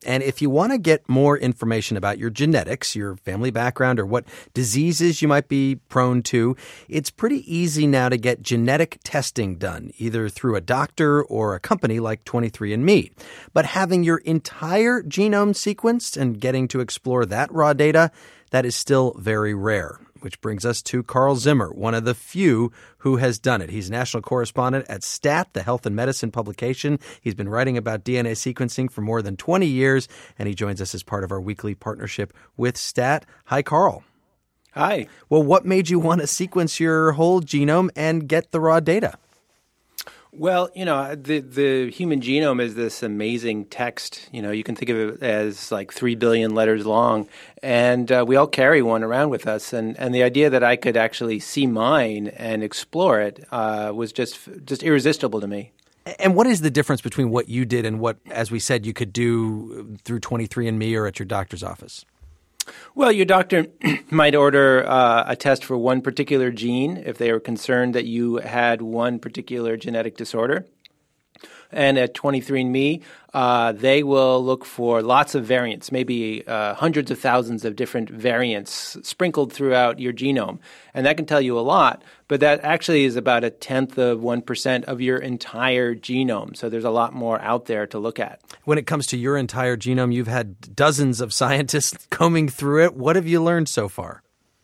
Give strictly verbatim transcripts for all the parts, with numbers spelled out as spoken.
And if you want to get more information about your genetics, your family background, or what diseases you might be prone to, it's pretty easy now to get genetic testing done, either through a doctor or a company like twenty-three and me. But having your entire genome sequenced and getting to explore that raw data, that is still very rare. Which brings us to Carl Zimmer, one of the few who has done it. He's national correspondent at STAT, the health and medicine publication. He's been writing about D N A sequencing for more than twenty years, and he joins us as part of our weekly partnership with STAT. Hi, Carl. Hi. Well, what made you want to sequence your whole genome and get the raw data? Well, you know, the the human genome is this amazing text. You know, you can think of it as like three billion letters long, and uh, we all carry one around with us. And, and the idea that I could actually see mine and explore it uh, was just just irresistible to me. And what is the difference between what you did and what, as we said, you could do through twenty-three and me or at your doctor's office? Well, your doctor might order uh, a test for one particular gene if they were concerned that you had one particular genetic disorder. And at twenty-three and me, uh, they will look for lots of variants, maybe uh, hundreds of thousands of different variants sprinkled throughout your genome. And that can tell you a lot, but that actually is about a tenth of one percent of your entire genome. So there's a lot more out there to look at. When it comes to your entire genome, you've had dozens of scientists combing through it. What have you learned so far?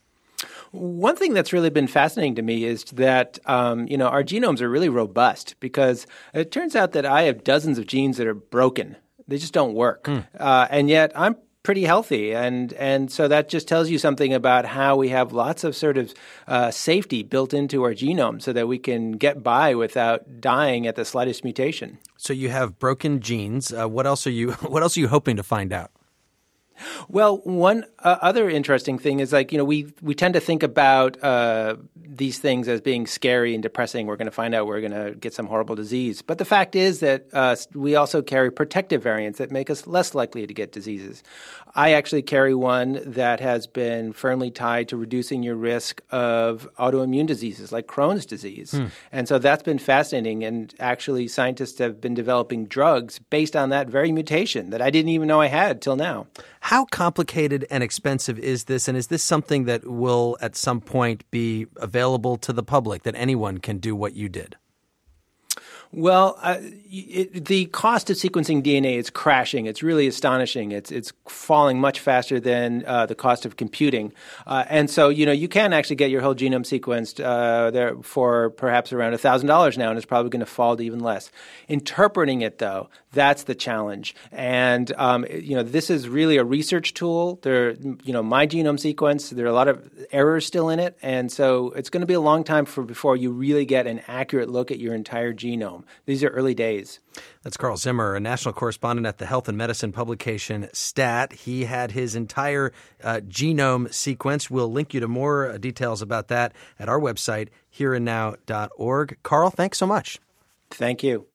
One thing that's really been fascinating to me is that, um, you know, our genomes are really robust because it turns out that I have dozens of genes that are broken. They just don't work. Mm. Uh, and yet I'm pretty healthy. And, and so that just tells you something about how we have lots of sort of uh, safety built into our genome so that we can get by without dying at the slightest mutation. So you have broken genes. Uh, what else are you, what else are you hoping to find out? Well, one uh, other interesting thing is like, you know, we we tend to think about uh, these things as being scary and depressing. We're going to find out we're going to get some horrible disease. But the fact is that uh, we also carry protective variants that make us less likely to get diseases. I actually carry one that has been firmly tied to reducing your risk of autoimmune diseases like Crohn's disease. Hmm. And so that's been fascinating. And actually, scientists have been developing drugs based on that very mutation that I didn't even know I had till now. How complicated and expensive is this? And is this something that will at some point be available to the public, that anyone can do what you did? Well, uh, it, the cost of sequencing D N A is crashing. It's really astonishing. It's it's falling much faster than uh, the cost of computing. Uh, and so, you know, you can actually get your whole genome sequenced uh, there for perhaps around one thousand dollars now, and it's probably going to fall to even less. Interpreting it, though, that's the challenge. And, um, you know, this is really a research tool. There, you know, my genome sequence, there are a lot of errors still in it. And so it's going to be a long time for before you really get an accurate look at your entire genome. These are early days. That's Carl Zimmer, a national correspondent at the health and medicine publication STAT. He had his entire uh, genome sequenced. We'll link you to more uh, details about that at our website, here and now dot org. Carl, thanks so much. Thank you.